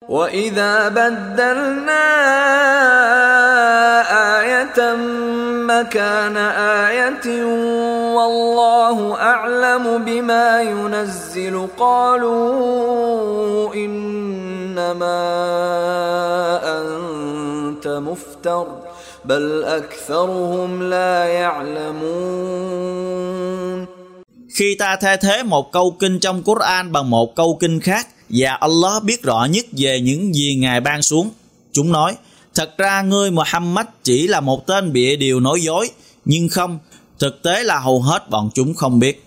وَإِذَا بَدَّلْنَا آيَةً مَكَانَ آيَةٍ وَاللَّهُ أَعْلَمُ بِمَا يُنَزِّلُ قَالُوا إِنَّمَا أَنْتَ مُفْتَرٍ بَلْ أَكْثَرُهُمْ لَا يَعْلَمُونَ. Khi ta thay thế một câu kinh trong Quran bằng một câu kinh khác, và Allah biết rõ nhất về những gì Ngài ban xuống, chúng nói: thật ra ngươi Muhammad chỉ là một tên bịa điều nói dối, nhưng không, thực tế là hầu hết bọn chúng không biết.